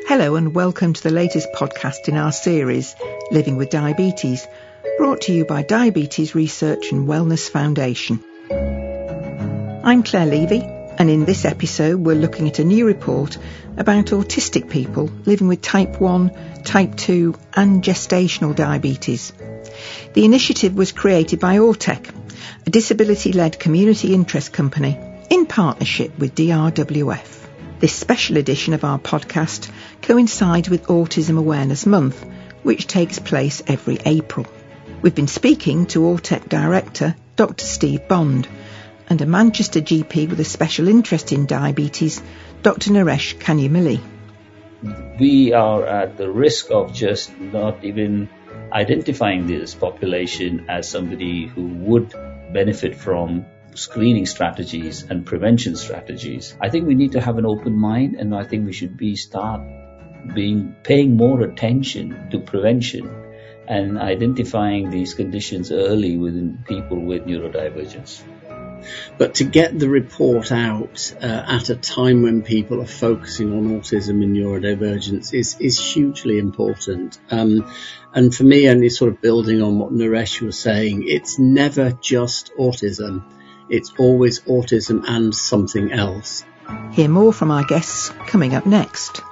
Hello and welcome to the latest podcast in our series, Living with Diabetes, brought to you by Diabetes Research and Wellness Foundation. I'm Claire Levy, and in this episode we're looking at a new report about autistic people living with type 1, type 2 and gestational diabetes. The initiative was created by Ortec, a disability-led community interest company, in partnership with DRWF. This special edition of our podcast coincides with Autism Awareness Month, which takes place every April. We've been speaking to Ortec Director Dr. Steve Bond and a Manchester GP with a special interest in diabetes, Dr. Naresh Kanyamilli. We are at the risk of just not even identifying this population as somebody who would benefit from screening strategies and prevention strategies. I think we need to have an open mind, and I think we should paying more attention to prevention and identifying these conditions early within people with neurodivergence. But to get the report out at a time when people are focusing on autism and neurodivergence is hugely important. And for me, only sort of building on what Naresh was saying, it's never just autism. It's always autism and something else. Hear more from our guests coming up next.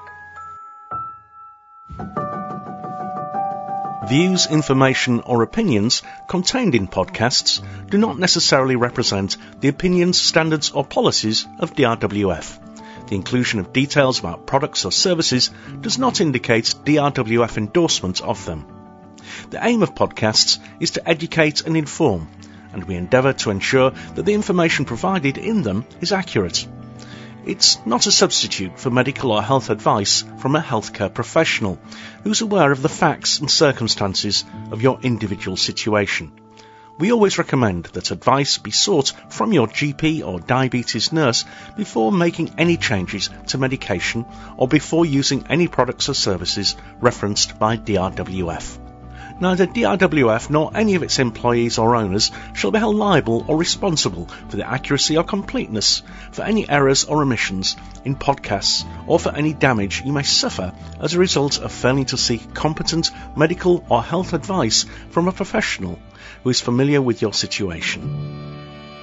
Views, information or opinions contained in podcasts do not necessarily represent the opinions, standards or policies of DRWF. The inclusion of details about products or services does not indicate DRWF endorsement of them. The aim of podcasts is to educate and inform, and we endeavour to ensure that the information provided in them is accurate. It's not a substitute for medical or health advice from a healthcare professional who's aware of the facts and circumstances of your individual situation. We always recommend that advice be sought from your GP or diabetes nurse before making any changes to medication or before using any products or services referenced by DRWF. Neither DRWF nor any of its employees or owners shall be held liable or responsible for the accuracy or completeness, for any errors or omissions in podcasts, or for any damage you may suffer as a result of failing to seek competent medical or health advice from a professional who is familiar with your situation.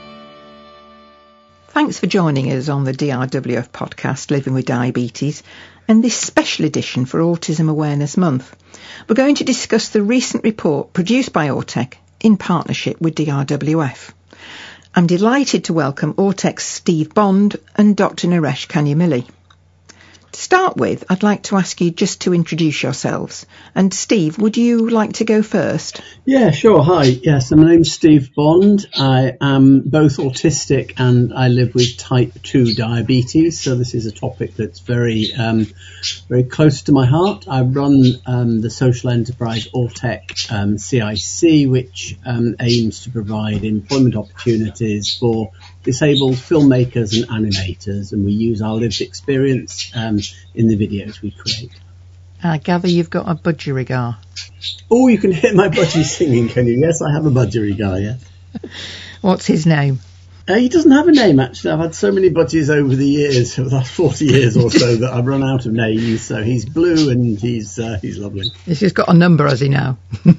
Thanks for joining us on the DRWF podcast, Living with Diabetes, and this special edition for Autism Awareness Month. We're going to discuss the recent report produced by Ortec in partnership with DRWF. I'm delighted to welcome Ortec's Steve Bond and Dr. Naresh Kanyamilli. To start with, I'd like to ask you just to introduce yourselves. And Steve, would you like to go first? Yeah, sure. Hi. Yes, my name's Steve Bond. I am both autistic and I live with type 2 diabetes. So this is a topic that's very close to my heart. I run the social enterprise Ortec CIC, which aims to provide employment opportunities for disabled filmmakers and animators, and we use our lived experience in the videos we create. I gather you've got a budgerigar. Oh, you can hear my budgie singing, can you? Yes, I have a budgerigar, yeah. What's his name? He doesn't have a name, actually. I've had so many budgies over the years, over the last 40 years or so, that I've run out of names. So he's blue and he's lovely. He's just got a number, has he now?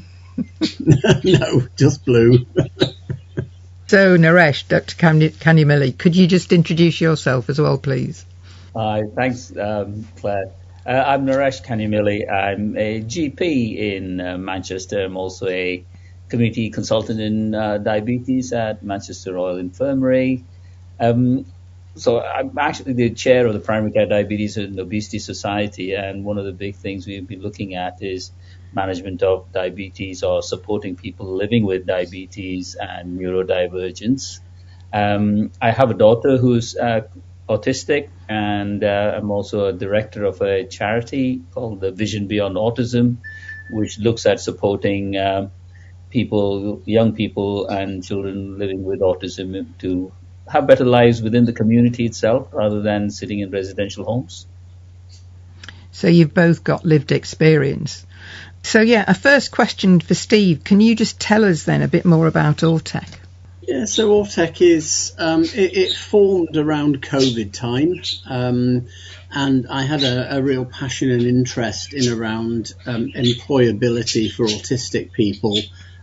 No, just blue. So, Naresh, Dr. Kanyamilli, could you just introduce yourself as well, please? Hi, thanks, Claire. I'm Naresh Kanyamilli. I'm a GP in Manchester. I'm also a community consultant in diabetes at Manchester Royal Infirmary. So I'm actually the chair of the Primary Care Diabetes and Obesity Society, and one of the big things we've been looking at is management of diabetes or supporting people living with diabetes and neurodivergence. I have a daughter who's autistic, and I'm also a director of a charity called the Vision Beyond Autism, which looks at supporting young people and children living with autism to have better lives within the community itself rather than sitting in residential homes. So you've both got lived experience. So a first question for Steve. Can you just tell us then a bit more about Ortec? Yeah, so Autech is, it formed around COVID time, and I had a real passion and interest in around employability for autistic people,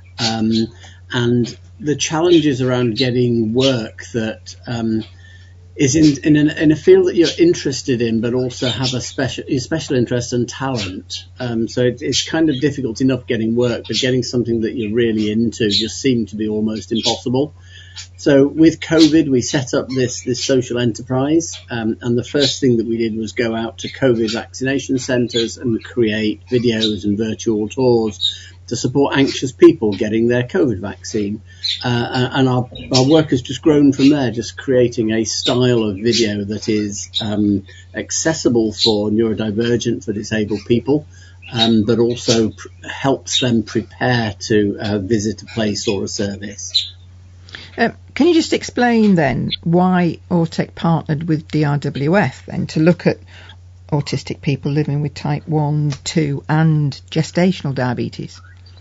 and the challenges around getting work that is in a field that you're interested in, but also have a special interest and talent. So it's kind of difficult enough getting work, but getting something that you're really into just seemed to be almost impossible. So with COVID, we set up this social enterprise, and the first thing that we did was go out to COVID vaccination centres and create videos and virtual tours to support anxious people getting their COVID vaccine. And our work has just grown from there, just creating a style of video that is accessible for neurodivergent, for disabled people, but also helps them prepare to visit a place or a service. Can you just explain then why Autech partnered with DRWF then to look at autistic people living with type 1, 2 and gestational diabetes?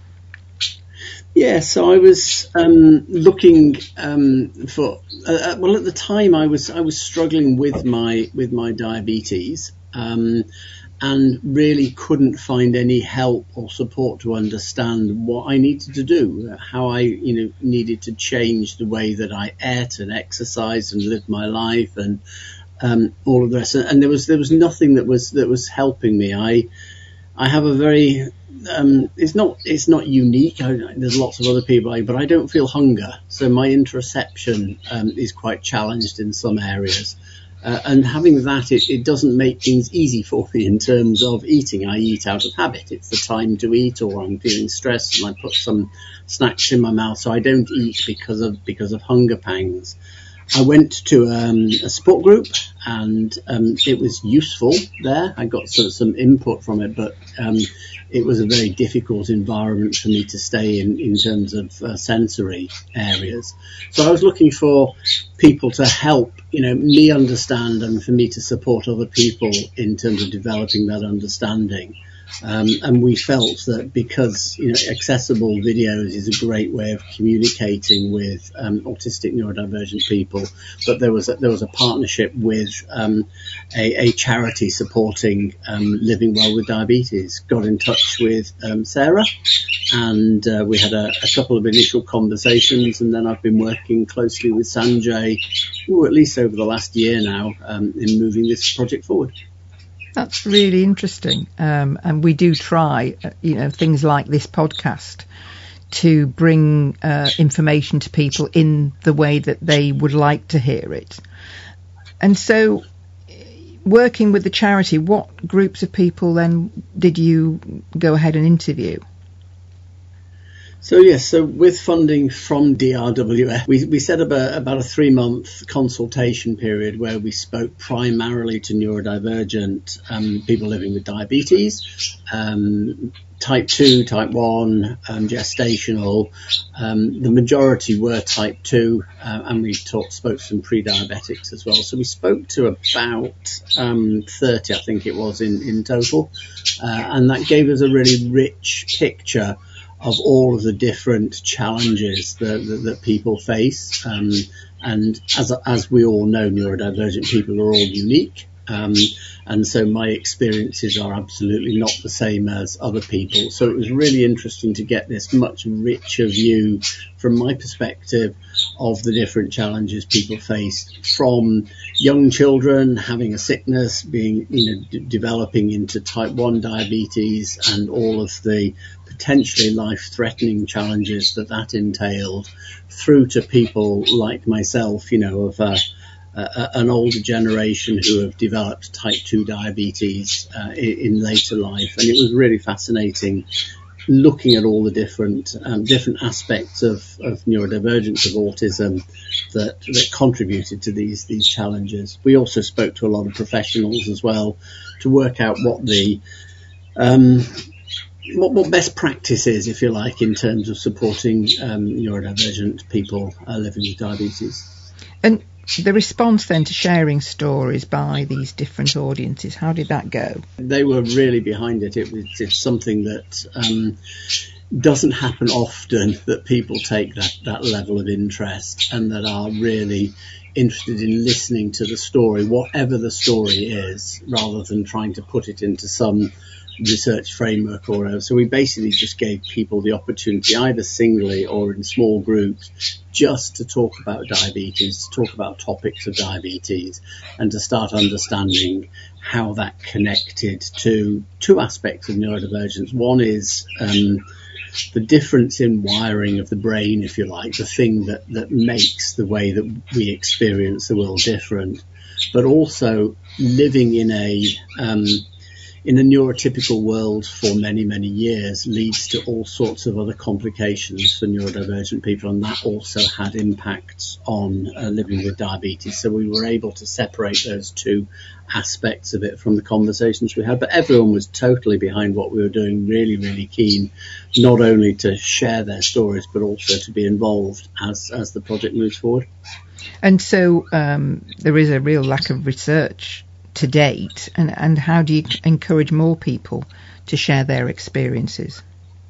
Yeah, so I was looking for. Well, at the time, I was struggling with my diabetes, and really couldn't find any help or support to understand what I needed to do, how I needed to change the way that I ate and exercised and lived my life, and all of the rest. And there was nothing that was helping me. I have a very it's not unique. There's lots of other people, but I don't feel hunger. So my interoception is quite challenged in some areas. And having that, it doesn't make things easy for me in terms of eating. I eat out of habit. It's the time to eat, or I'm feeling stressed and I put some snacks in my mouth. So I don't eat because of hunger pangs. I went to a support group, and it was useful there. I got some input from it, but it was a very difficult environment for me to stay in terms of sensory areas. So I was looking for people to help, me understand, and for me to support other people in terms of developing that understanding. And we felt that because accessible videos is a great way of communicating with autistic neurodivergent people, but there was a partnership with a charity supporting living well with diabetes. Got in touch with Sarah, and we had a couple of initial conversations, and then I've been working closely with Sanjay, at least over the last year now, in moving this project forward. That's really interesting. And we do try, things like this podcast to bring information to people in the way that they would like to hear it. And so working with the charity, what groups of people then did you go ahead and interview? So yes, so with funding from DRWF, we set up about a 3-month consultation period where we spoke primarily to neurodivergent people living with diabetes, type 2, type 1, gestational. The majority were type 2, and we spoke to some pre-diabetics as well. So we spoke to about 30, I think it was, in total, and that gave us a really rich picture of all of the different challenges that people face. And as we all know, neurodivergent people are all unique. And so my experiences are absolutely not the same as other people. So it was really interesting to get this much richer view from my perspective of the different challenges people face, from young children having a sickness, being, developing into type 1 diabetes, and all of the potentially life-threatening challenges that entailed, through to people like myself, of an older generation who have developed type 2 diabetes in later life. And it was really fascinating looking at all the different aspects of neurodivergence, of autism, that contributed to these challenges. We also spoke to a lot of professionals as well to work out what the what best practice is, if you like, in terms of supporting neurodivergent people living with diabetes. And the response then to sharing stories by these different audiences, how did that go? They were really behind it. It's something that doesn't happen often that people take that level of interest and that are really interested in listening to the story, whatever the story is, rather than trying to put it into some research framework or whatever. So we basically just gave people the opportunity, either singly or in small groups, just to talk about diabetes, to talk about topics of diabetes, and to start understanding how that connected to two aspects of neurodivergence. One is the difference in wiring of the brain, if you like, the thing that makes the way that we experience the world different, but also living in a neurotypical world for many, many years leads to all sorts of other complications for neurodivergent people, and that also had impacts on living with diabetes. So we were able to separate those two aspects of it from the conversations we had, but everyone was totally behind what we were doing, really, really keen, not only to share their stories, but also to be involved as the project moves forward. And so there is a real lack of research to date, and how do you encourage more people to share their experiences?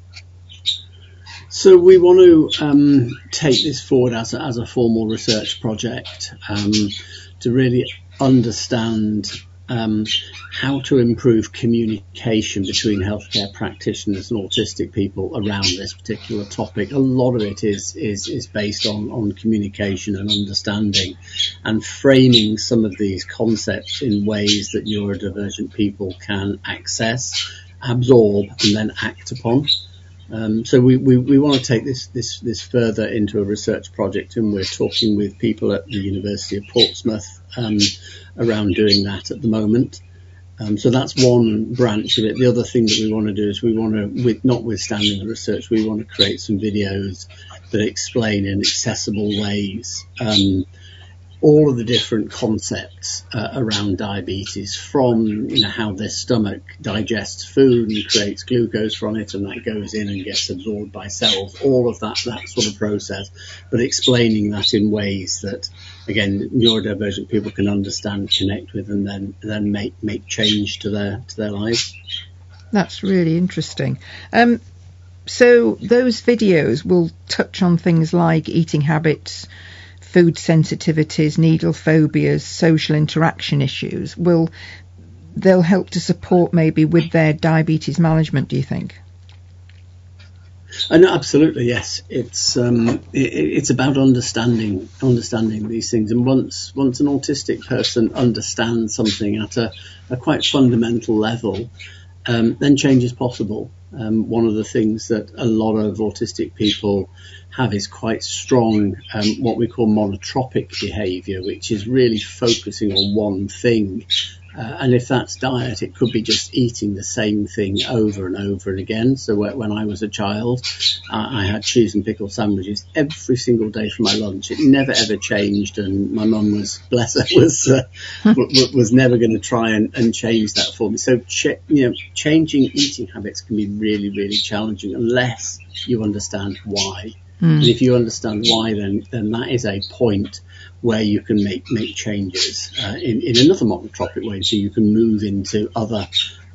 So we want to take this forward as a formal research project to really understand how to improve communication between healthcare practitioners and autistic people around this particular topic. A lot of it is based on communication and understanding and framing some of these concepts in ways that neurodivergent people can access, absorb, and then act upon. So we want to take this further into a research project, and we're talking with people at the University of Portsmouth around doing that at the moment. So that's one branch of it. The other thing that we want to do is we want to, notwithstanding the research, we want to create some videos that explain in accessible ways all of the different concepts around diabetes, from how their stomach digests food and creates glucose from it, and that goes in and gets absorbed by cells, all of that sort of process, but explaining that in ways that, again, neurodivergent people can understand, connect with, and then make change to their lives. That's really interesting. So those videos will touch on things like eating habits, food sensitivities, needle phobias, social interaction issues. They'll help to support maybe with their diabetes management, do you think? No, absolutely, yes. It's about understanding these things, and once an autistic person understands something at a quite fundamental level, then change is possible. One of the things that a lot of autistic people have is quite strong what we call monotropic behaviour, which is really focusing on one thing. And if that's diet, it could be just eating the same thing over and over and again. So when I was a child, I had cheese and pickle sandwiches every single day for my lunch. It never ever changed, and my mum was, bless her, was never going to try and change that for me. So changing eating habits can be really, really challenging unless you understand why. And if you understand why, then that is a point where you can make changes in another monotropic way. So you can move into other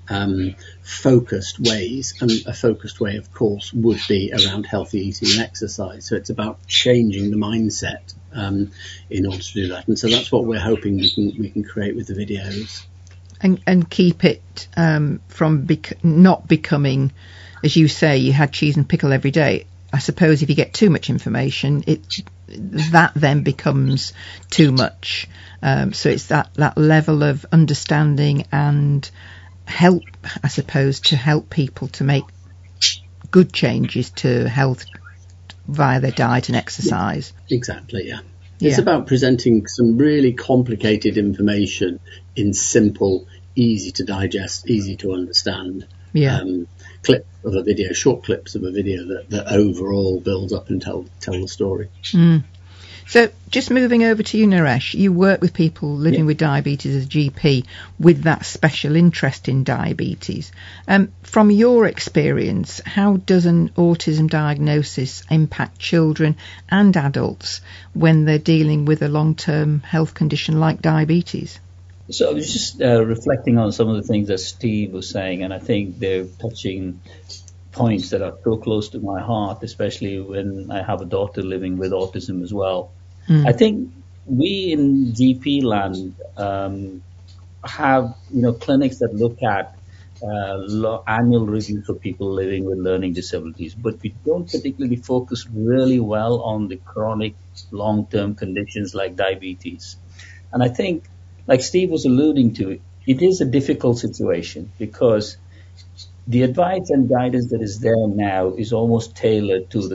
focused ways, and a focused way, of course, would be around healthy eating and exercise. So it's about changing the mindset in order to do that. And so that's what we're hoping we can create with the videos. And keep it from not becoming, as you say, you had cheese and pickle every day. I suppose if you get too much information, that then becomes too much. So it's that level of understanding and help, I suppose, to help people to make good changes to health via their diet and exercise. Exactly, yeah. It's about presenting some really complicated information in simple, easy to digest, easy to understand. Clip of a video, short clips of a video that overall build up and tell the story. So just moving over to you, Naresh, you work with people living with diabetes as a GP with that special interest in diabetes. From your experience, how does an autism diagnosis impact children and adults when they're dealing with a long-term health condition like diabetes? So I was just reflecting on some of the things that Steve was saying, and I think they're touching points that are so close to my heart, especially when I have a daughter living with autism as well. I think we in GP land have clinics that look at annual reviews for people living with learning disabilities, but we don't particularly focus really well on the chronic long-term conditions like diabetes. And I think, like Steve was alluding to, it is a difficult situation because the advice and guidance that is there now is almost tailored to the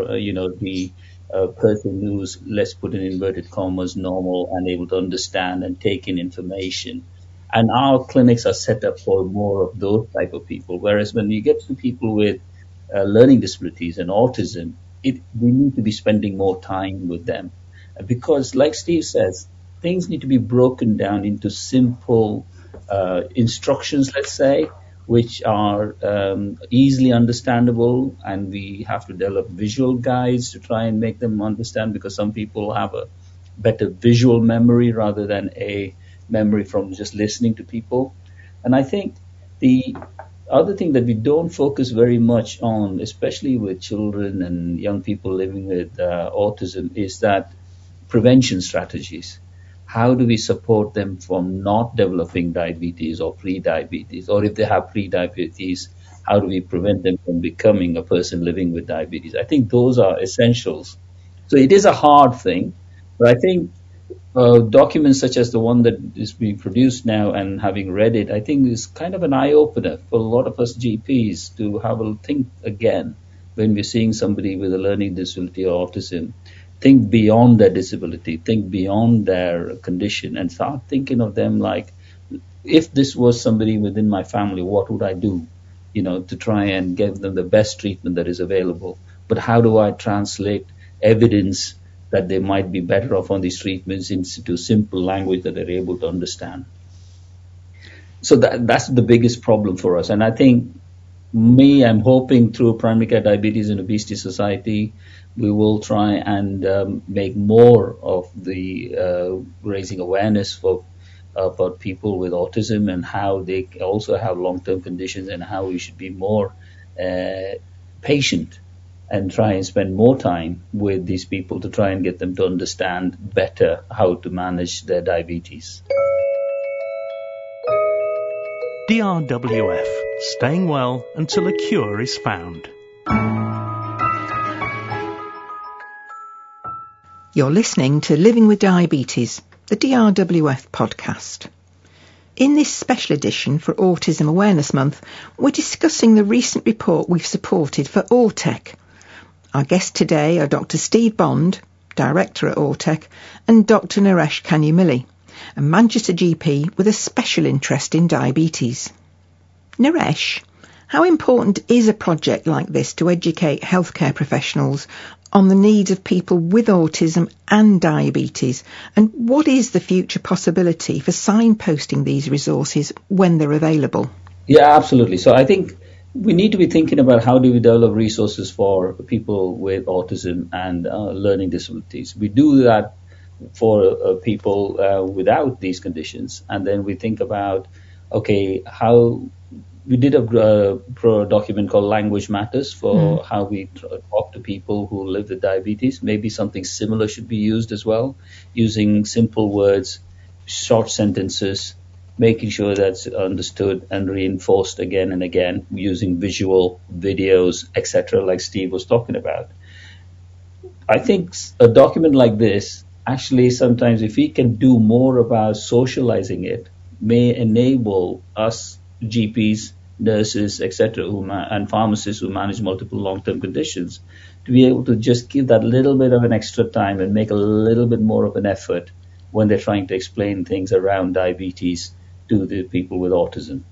person who's, let's put in inverted commas, normal and able to understand and take in information. And our clinics are set up for more of those type of people. Whereas when you get to people with learning disabilities and autism, we need to be spending more time with them. Because like Steve says, things need to be broken down into simple instructions, let's say, which are easily understandable, and we have to develop visual guides to try and make them understand, because some people have a better visual memory rather than a memory from just listening to people. And I think the other thing that we don't focus very much on, especially with children and young people living with autism, is that prevention strategies. How do we support them from not developing diabetes or pre-diabetes? Or if they have pre-diabetes, how do we prevent them from becoming a person living with diabetes? I think those are essentials. So it is a hard thing, but I think documents such as the one that is being produced now, and having read it, I think is kind of an eye-opener for a lot of us GPs to have a think again when we're seeing somebody with a learning disability or autism. Think beyond their disability, think beyond their condition, and start thinking of them like, if this was somebody within my family, what would I do, to try and give them the best treatment that is available? But how do I translate evidence that they might be better off on these treatments into simple language that they're able to understand? So that's the biggest problem for us. And I think I'm hoping through Primary Care Diabetes and Obesity Society, we will try and make more of the raising awareness about people with autism and how they also have long-term conditions, and how we should be more patient and try and spend more time with these people to try and get them to understand better how to manage their diabetes. DRWF, staying well until a cure is found. You're listening to Living with Diabetes, the DRWF podcast. In this special edition for Autism Awareness Month, we're discussing the recent report we've supported for Ortec. Our guests today are Dr. Steve Bond, Director at Ortec, and Dr. Naresh Kanyamilli, a Manchester GP with a special interest in diabetes. Naresh, how important is a project like this to educate healthcare professionals on the needs of people with autism and diabetes, and what is the future possibility for signposting these resources when they're available? Yeah, absolutely. So I think we need to be thinking about how do we develop resources for people with autism and learning disabilities. We do that for people without these conditions, and then we think about, okay, how we did a document called Language Matters for how we talk to people who live with diabetes. Maybe something similar should be used as well, using simple words, short sentences, making sure that's understood and reinforced again and again, using visual videos, etc., like Steve was talking about. I think a document like this, actually sometimes if we can do more about socializing it, may enable us GPs, nurses, etc., and pharmacists who manage multiple long-term conditions to be able to just give that little bit of an extra time and make a little bit more of an effort when they're trying to explain things around diabetes to the people with autism.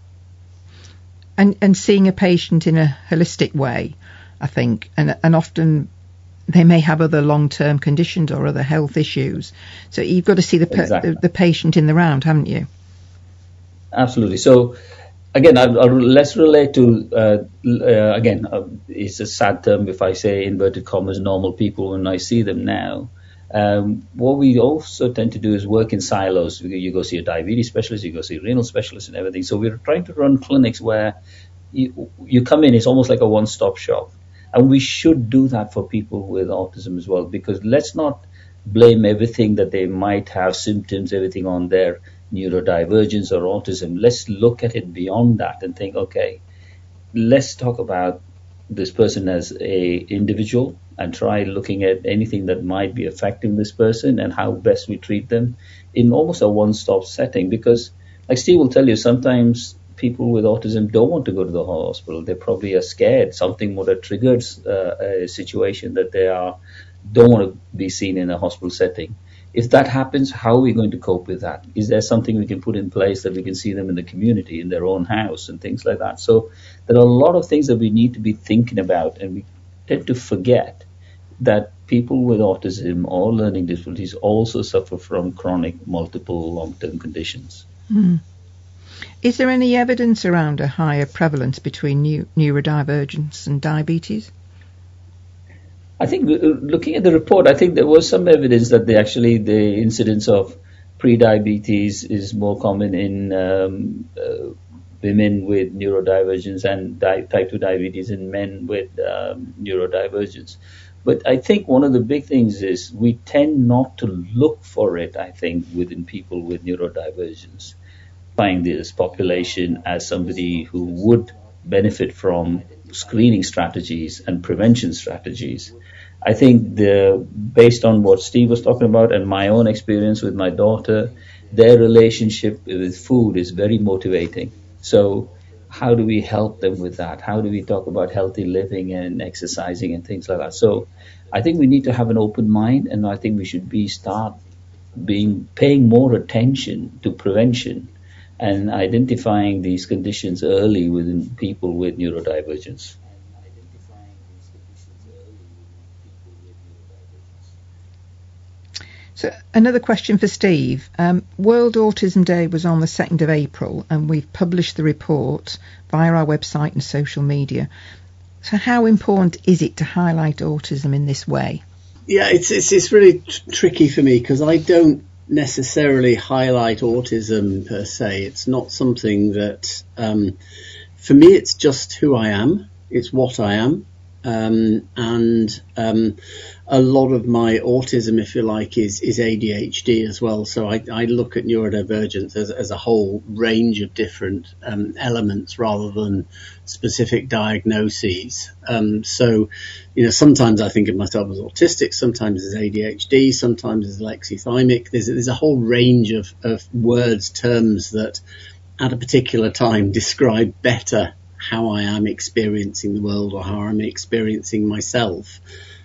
And seeing a patient in a holistic way, I think, and often they may have other long-term conditions or other health issues. So you've got to see the patient in the round, haven't you? Absolutely. So, again, let's relate to, it's a sad term if I say inverted commas, normal people when I see them now. What we also tend to do is work in silos. You go see a diabetes specialist, you go see a renal specialist and everything. So we're trying to run clinics where you come in, it's almost like a one-stop shop. And we should do that for people with autism as well, because let's not blame everything that they might have symptoms, everything on their neurodivergence or autism. Let's look at it beyond that and think, okay, let's talk about this person as a individual and try looking at anything that might be affecting this person and how best we treat them in almost a one-stop setting. Because like Steve will tell you, sometimes people with autism don't want to go to the hospital. They probably are scared. Something would have triggered a situation that they don't want to be seen in a hospital setting. If that happens, how are we going to cope with that? Is there something we can put in place that we can see them in the community, in their own house and things like that? So there are a lot of things that we need to be thinking about, and we tend to forget that people with autism or learning disabilities also suffer from chronic, multiple long-term conditions. Mm. Is there any evidence around a higher prevalence between neurodivergence and diabetes? I think looking at the report, I think there was some evidence that the incidence of pre-diabetes is more common in women with neurodivergence and type 2 diabetes in men with neurodivergence. But I think one of the big things is we tend not to look for it, I think, within people with neurodivergence. Find this population as somebody who would benefit from screening strategies and prevention strategies. I think based on what Steve was talking about and my own experience with my daughter, their relationship with food is very motivating. So how do we help them with that? How do we talk about healthy living and exercising and things like that? So I think we need to have an open mind, and I think we should paying more attention to prevention and identifying these conditions early within people with neurodivergence. So another question for Steve. World Autism Day was on the 2nd of April, and we've published the report via our website and social media. So how important is it to highlight autism in this way? Yeah, it's really tricky for me, because I don't necessarily highlight autism per se. It's not something that, for me, it's just who I am. It's what I am. And a lot of my autism, if you like, is ADHD as well. So I look at neurodivergence as a whole range of different elements rather than specific diagnoses. So, sometimes I think of myself as autistic, sometimes as ADHD, sometimes as alexithymic. There's a whole range of words, terms that at a particular time describe better how I am experiencing the world or how I'm experiencing myself.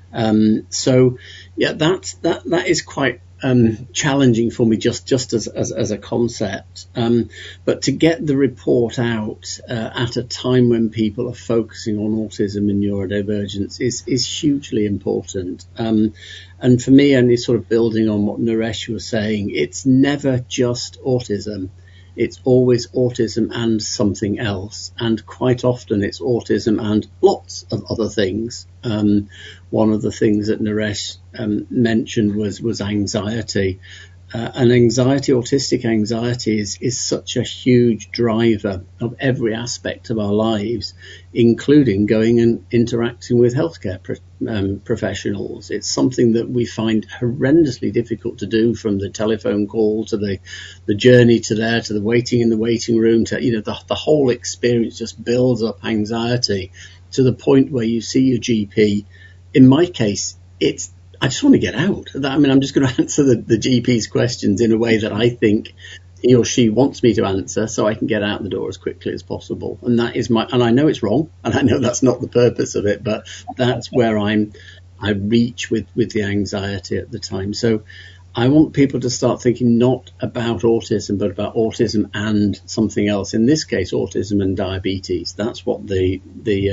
So yeah, that is quite challenging for me just as a concept. But to get the report out at a time when people are focusing on autism and neurodivergence is hugely important. And for me, and sort of building on what Naresh was saying, it's never just autism. It's always autism and something else, and quite often it's autism and lots of other things. One of the things that Naresh mentioned was anxiety. And autistic anxiety is such a huge driver of every aspect of our lives, including going and interacting with healthcare professionals. It's something that we find horrendously difficult to do, from the telephone call to the journey to the waiting in the waiting room to, the whole experience just builds up anxiety to the point where you see your GP. In my case, I just want to get out. I'm just going to answer the GP's questions in a way that I think he or she wants me to answer, so I can get out the door as quickly as possible. And that is and I know it's wrong, and I know that's not the purpose of it, but that's where I reach with the anxiety at the time. So I want people to start thinking not about autism, but about autism and something else. In this case, autism and diabetes. That's what the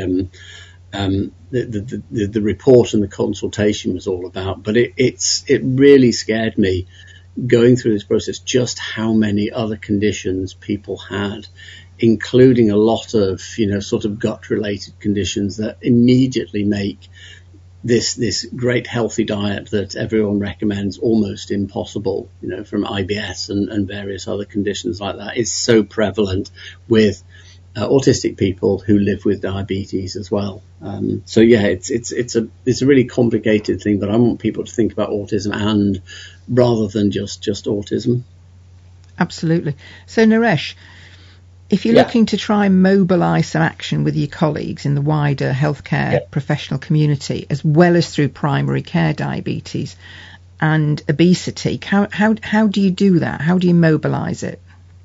report and the consultation was all about. But it really scared me going through this process just how many other conditions people had, including a lot of sort of gut related conditions that immediately make this great healthy diet that everyone recommends almost impossible, from IBS and various other conditions like that. Is so prevalent with autistic people who live with diabetes as well. So yeah, it's a really complicated thing, but I want people to think about autism and rather than just autism. Absolutely. So Naresh, if you're looking to try and mobilise some action with your colleagues in the wider healthcare professional community, as well as through primary care diabetes and obesity, how do you do that? How do you mobilise it?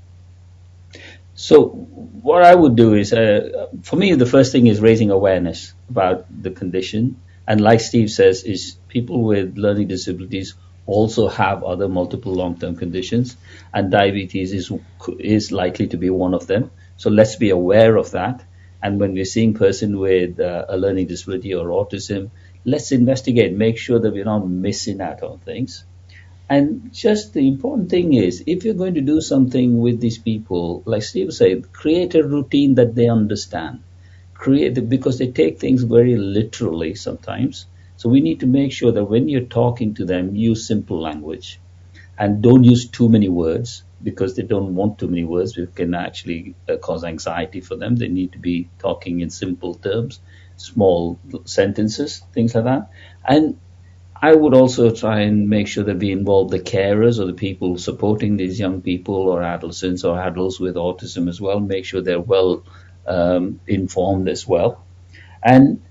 So what I would do is, for me, the first thing is raising awareness about the condition. And like Steve says, is people with learning disabilities also have other multiple long-term conditions, and diabetes is likely to be one of them. So let's be aware of that. And when we're seeing a person with a learning disability or autism, let's investigate, make sure that we're not missing out on things. And just the important thing is, if you're going to do something with these people, like Steve said, create a routine that they understand. Because they take things very literally sometimes. So we need to make sure that when you're talking to them, use simple language and don't use too many words, because they don't want too many words. It can actually cause anxiety for them. They need to be talking in simple terms, small sentences, things like that. And I would also try and make sure that we involve the carers or the people supporting these young people or adolescents or adults with autism as well. Make sure they're well informed as well. And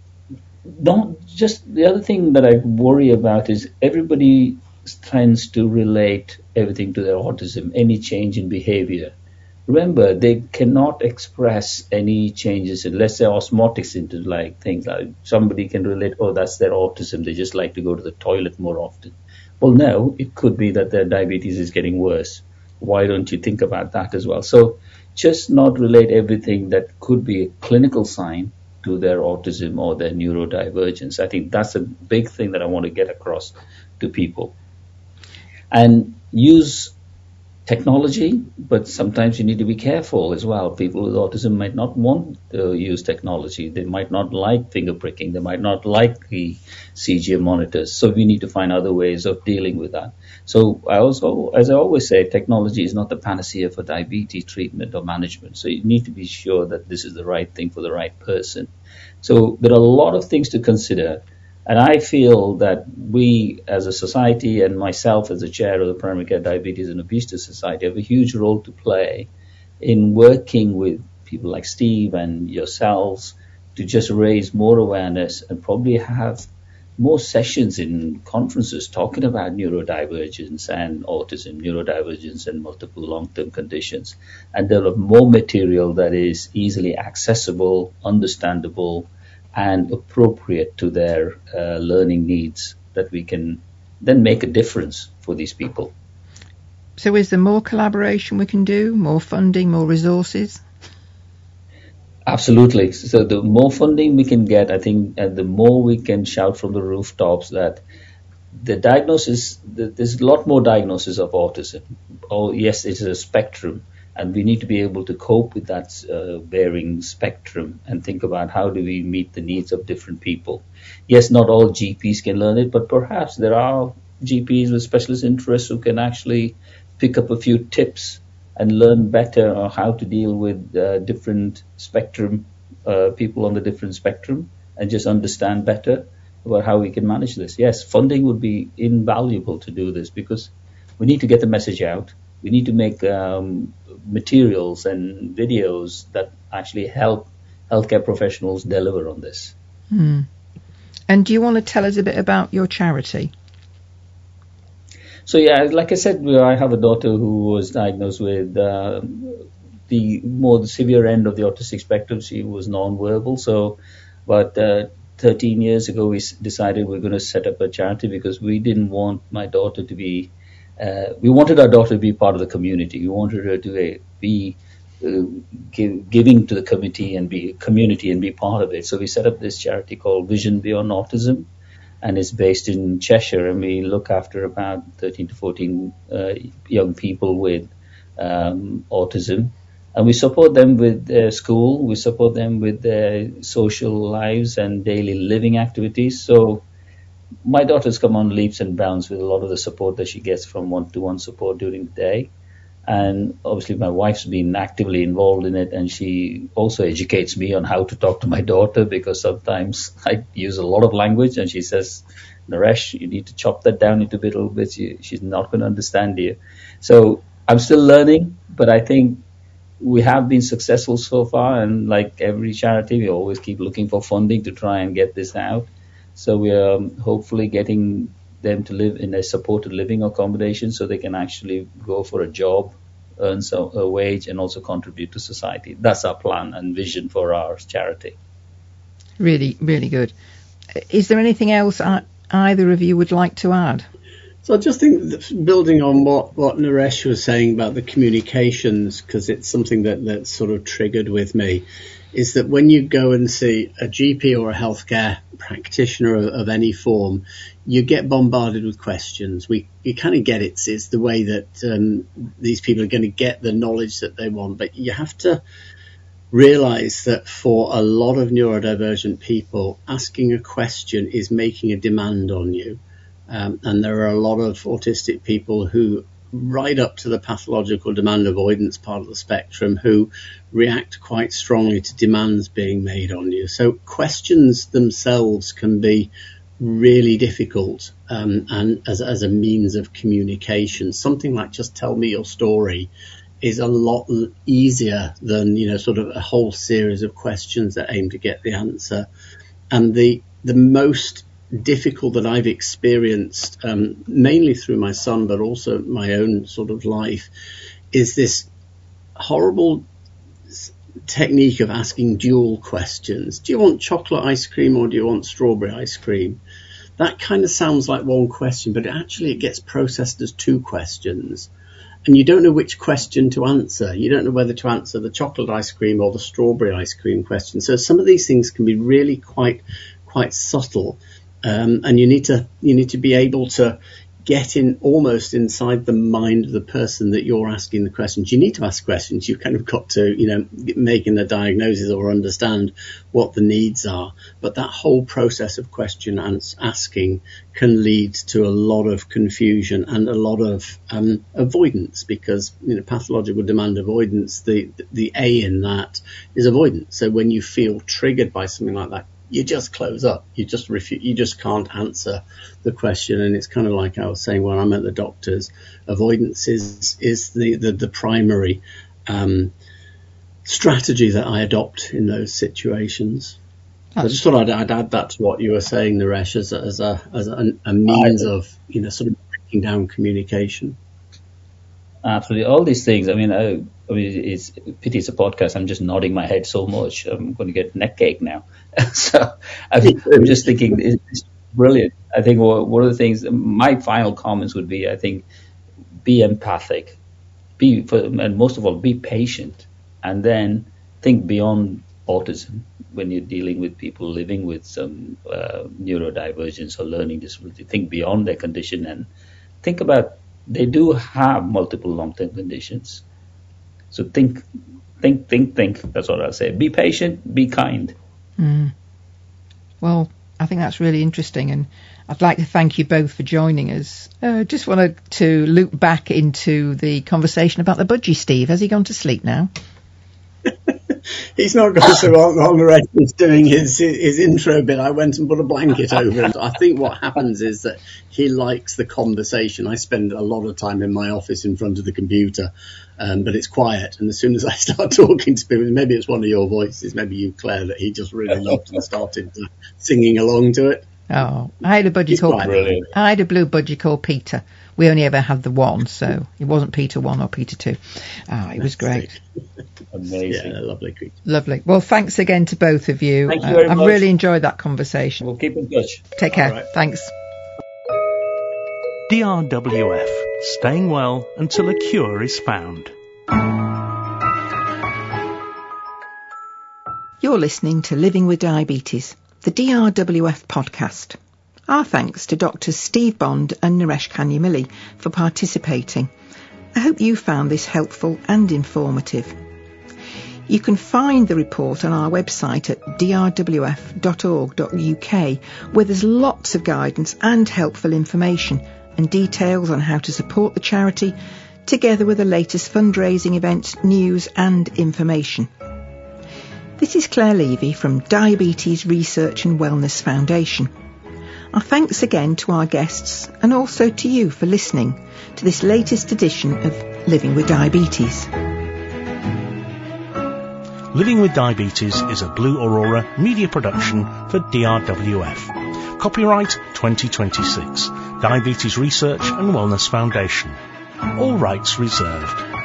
the other thing that I worry about is everybody tends to relate everything to their autism, any change in behavior. Remember, they cannot express any changes unless they're osmotic into like things like somebody can relate, oh, that's their autism. They just like to go to the toilet more often. Well, no, it could be that their diabetes is getting worse. Why don't you think about that as well? So just not relate everything that could be a clinical sign to their autism or their neurodivergence. I think that's a big thing that I want to get across to people. And use technology, but sometimes you need to be careful as well. People with autism might not want to use technology. They might not like finger pricking. They might not like the CGM monitors. So we need to find other ways of dealing with that. So as I always say, technology is not the panacea for diabetes treatment or management. So you need to be sure that this is the right thing for the right person. So there are a lot of things to consider. And I feel that we as a society and myself as the chair of the Primary Care Diabetes and Obesity Society have a huge role to play in working with people like Steve and yourselves to just raise more awareness and probably have more sessions in conferences talking about neurodivergence and autism, neurodivergence and multiple long-term conditions, and develop more material that is easily accessible, understandable, and appropriate to their learning needs, that we can then make a difference for these people. So is there more collaboration we can do, more funding, more resources? Absolutely. So the more funding we can get, I think, and the more we can shout from the rooftops that the diagnosis, there's a lot more diagnosis of autism. Oh, yes, it's a spectrum. And we need to be able to cope with that varying spectrum and think about how do we meet the needs of different people. Yes, not all GPs can learn it, but perhaps there are GPs with specialist interests who can actually pick up a few tips and learn better on how to deal with different spectrum, people on the different spectrum, and just understand better about how we can manage this. Yes, funding would be invaluable to do this because we need to get the message out. We need to make materials and videos that actually help healthcare professionals deliver on this. And do you want to tell us a bit about your charity? So yeah, like I said, I have a daughter who was diagnosed with the more severe end of the autistic spectrum. She was non-verbal. So about 13 years ago, we decided we're going to set up a charity because we didn't want my daughter to be we wanted our daughter to be part of the community. We wanted her to be giving to the community and be part of it. So we set up this charity called Vision Beyond Autism, and it's based in Cheshire. And we look after about 13 to 14 young people with autism. And we support them with their school. We support them with their social lives and daily living activities. So my daughter's come on leaps and bounds with a lot of the support that she gets from one-to-one support during the day. And obviously my wife's been actively involved in it, and she also educates me on how to talk to my daughter, because sometimes I use a lot of language and she says, Naresh, you need to chop that down into a little bit. She's not going to understand you. So I'm still learning, but I think we have been successful so far. And like every charity, we always keep looking for funding to try and get this out. So we are hopefully getting them to live in a supported living accommodation so they can actually go for a job, earn a wage, and also contribute to society. That's our plan and vision for our charity. Really, really good. Is there anything else either of you would like to add? So I just think that building on what Naresh was saying about the communications, because it's something that sort of triggered with me, is that when you go and see a GP or a healthcare practitioner of any form, you get bombarded with questions. You kind of get it's the way that these people are going to get the knowledge that they want. But you have to realize that for a lot of neurodivergent people, asking a question is making a demand on you. And there are a lot of autistic people who, right up to the pathological demand avoidance part of the spectrum, who react quite strongly to demands being made on you. So questions themselves can be really difficult, and as a means of communication. Something like just tell me your story is a lot easier than, sort of a whole series of questions that aim to get the answer. And the most difficult that I've experienced, mainly through my son, but also my own sort of life, is this horrible technique of asking dual questions. Do you want chocolate ice cream or do you want strawberry ice cream? That kind of sounds like one question, but it gets processed as two questions. And you don't know which question to answer. You don't know whether to answer the chocolate ice cream or the strawberry ice cream question. So some of these things can be really quite subtle. And you need to be able to get in almost inside the mind of the person that you're asking the questions. You need to ask questions. You've kind of got to, making a diagnosis or understand what the needs are. But that whole process of question asking can lead to a lot of confusion and a lot of avoidance, because pathological demand avoidance, the A in that is avoidance. So when you feel triggered by something like that, you just close up. You just refuse. You just can't answer the question. And it's kind of like I was saying when I'm at the doctor's, avoidance is the primary strategy that I adopt in those situations. I just thought I'd add that to what you were saying, Naresh, as a means of sort of breaking down communication. Absolutely, all these things. I mean, it's pity it's a podcast. I'm just nodding my head so much. I'm going to get neck ache now. So I'm just thinking it's brilliant. I think one of the things, my final comments would be, I think, be empathic, and most of all, be patient, and then think beyond autism when you're dealing with people living with some neurodivergence or learning disability. Think beyond their condition and think about they do have multiple long-term conditions. So think. That's what I'll say. Be patient, be kind. Well, I think that's really interesting, and I'd like to thank you both for joining us. Just wanted to loop back into the conversation about the budgie, Steve. Has he gone to sleep now? He's not gone so long. Naresh is doing his intro bit. I went and put a blanket over him. I think what happens is that he likes the conversation. I spend a lot of time in my office in front of the computer, but it's quiet. And as soon as I start talking to people, maybe it's one of your voices, maybe you, Claire, that he just really loved and started singing along to it. Oh, I had a blue budgie called Peter. We only ever had the one, so it wasn't Peter 1 or Peter 2. Oh, it was great. Amazing. Yeah, lovely creature. Lovely. Well, thanks again to both of you. Thank you very much. I've really enjoyed that conversation. We'll keep in touch. Take care. Right. Thanks. DRWF, staying well until a cure is found. You're listening to Living with Diabetes, the DRWF podcast. Our thanks to Drs. Steve Bond and Naresh Kanyamilli for participating. I hope you found this helpful and informative. You can find the report on our website at drwf.org.uk, where there's lots of guidance and helpful information and details on how to support the charity, together with the latest fundraising events, news and information. This is Claire Levy from Diabetes Research and Wellness Foundation. Our thanks again to our guests and also to you for listening to this latest edition of Living with Diabetes. Living with Diabetes is a Blue Aurora media production for DRWF. Copyright 2026, Diabetes Research and Wellness Foundation. All rights reserved.